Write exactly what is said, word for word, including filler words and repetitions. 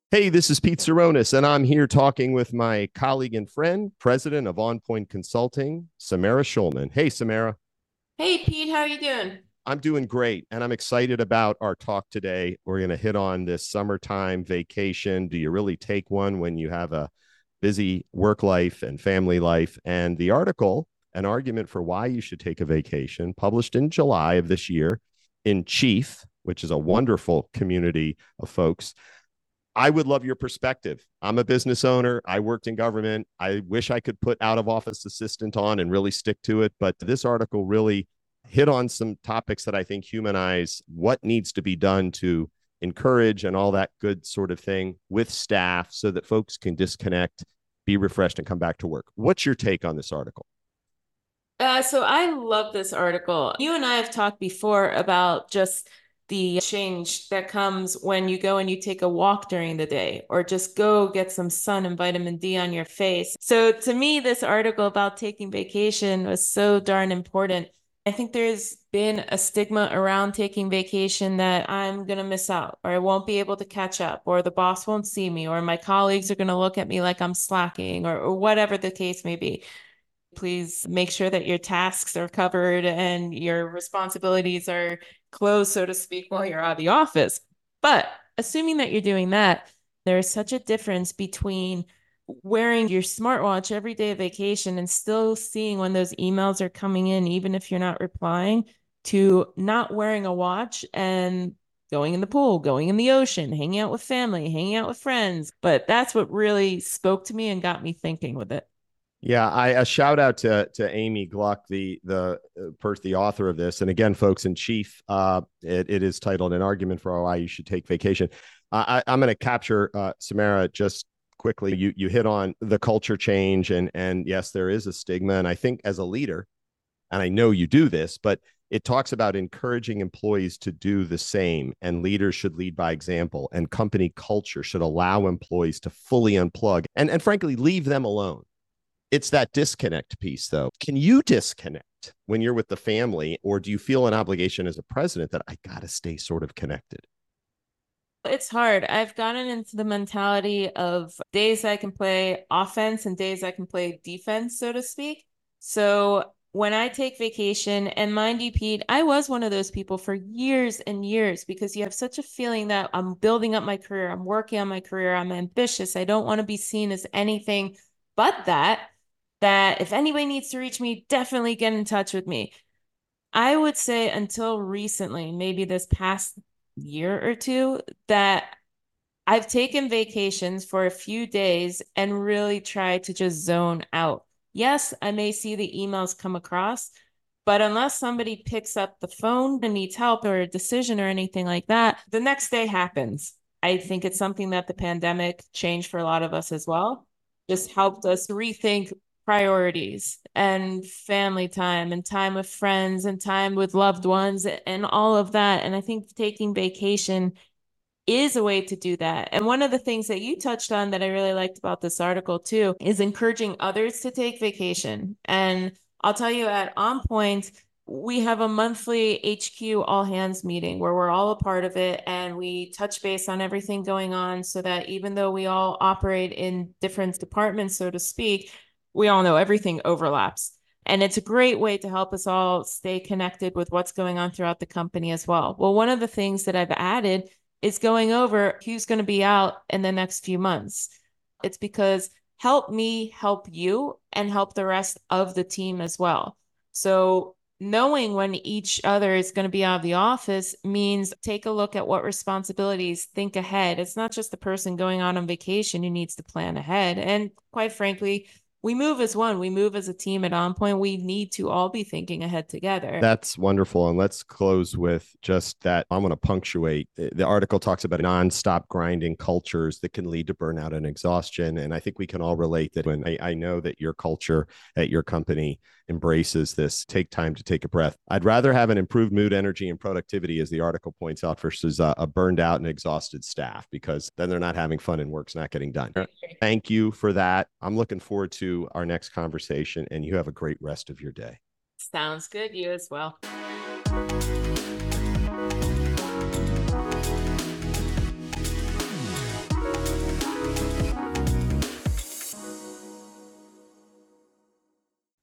Hey, this is Pete Saronis, and I'm here talking with my colleague and friend, president of On Point Consulting, Samara Schulman. Hey, Samara. Hey Pete, how are you doing? I'm doing great, and I'm excited about our talk today. We're going to hit on this summertime vacation. Do you really take one when you have a busy work life and family life? And the article, an argument for why you should take a vacation, published in July of this year in Chief, which is a wonderful community of folks. I would love your perspective. I'm a business owner. I worked in government. I wish I could put out of office assistant on and really stick to it. But this article really hit on some topics that I think humanize what needs to be done to encourage and all that good sort of thing with staff so that folks can disconnect, be refreshed, and come back to work. What's your take on this article? Uh, so I love this article. You and I have talked before about just the change that comes when you go and you take a walk during the day or just go get some sun and vitamin D on your face. So to me, this article about taking vacation was so darn important. I think there's been a stigma around taking vacation that I'm going to miss out or I won't be able to catch up or the boss won't see me or my colleagues are going to look at me like I'm slacking or, or whatever the case may be. Please make sure that your tasks are covered and your responsibilities are closed, so to speak, while you're out of the office. But assuming that you're doing that, there is such a difference between wearing your smartwatch every day of vacation and still seeing when those emails are coming in, even if you're not replying, to not wearing a watch and going in the pool, going in the ocean, hanging out with family, hanging out with friends. But that's what really spoke to me and got me thinking with it. Yeah, I a shout out to to Amy Gluck, the the uh, person, the author of this. And again, folks, in chief, uh, it, it is titled "An Argument for Why You Should Take Vacation." Uh, I, I'm going to capture uh, Samara just quickly. You you hit on the culture change, and and yes, there is a stigma. And I think as a leader, and I know you do this, but it talks about encouraging employees to do the same, and leaders should lead by example, and company culture should allow employees to fully unplug and and frankly leave them alone. It's that disconnect piece, though. Can you disconnect when you're with the family, or do you feel an obligation as a president that I got to stay sort of connected? It's hard. I've gotten into the mentality of days I can play offense and days I can play defense, so to speak. So when I take vacation, and mind you, Pete, I was one of those people for years and years because you have such a feeling that I'm building up my career, I'm working on my career, I'm ambitious, I don't want to be seen as anything but that. That if anybody needs to reach me, definitely get in touch with me. I would say until recently, maybe this past year or two, that I've taken vacations for a few days and really tried to just zone out. Yes, I may see the emails come across, but unless somebody picks up the phone and needs help or a decision or anything like that, the next day happens. I think it's something that the pandemic changed for a lot of us as well. Just helped us rethink priorities and family time and time with friends and time with loved ones and all of that. And I think taking vacation is a way to do that. And one of the things that you touched on that I really liked about this article too is encouraging others to take vacation. And I'll tell you at On Point, we have a monthly H Q all hands meeting where we're all a part of it and we touch base on everything going on so that even though we all operate in different departments, so to speak, we all know everything overlaps. And it's a great way to help us all stay connected with what's going on throughout the company as well. Well, one of the things that I've added is going over who's going to be out in the next few months. It's because help me help you and help the rest of the team as well. So knowing when each other is going to be out of the office means take a look at what responsibilities, think ahead. It's not just the person going on on vacation who needs to plan ahead. And quite frankly, we move as one, we move as a team at On Point. We need to all be thinking ahead together. That's wonderful. And let's close with just that. I'm going to punctuate. The article talks about nonstop grinding cultures that can lead to burnout and exhaustion. And I think we can all relate that when I, I know that your culture at your company embraces this take time to take a breath. I'd rather have an improved mood, energy, and productivity, as the article points out, versus a, a burned out and exhausted staff, because then they're not having fun and work's not getting done. Thank you for that. I'm looking forward to our next conversation, and you have a great rest of your day. Sounds good. You as well.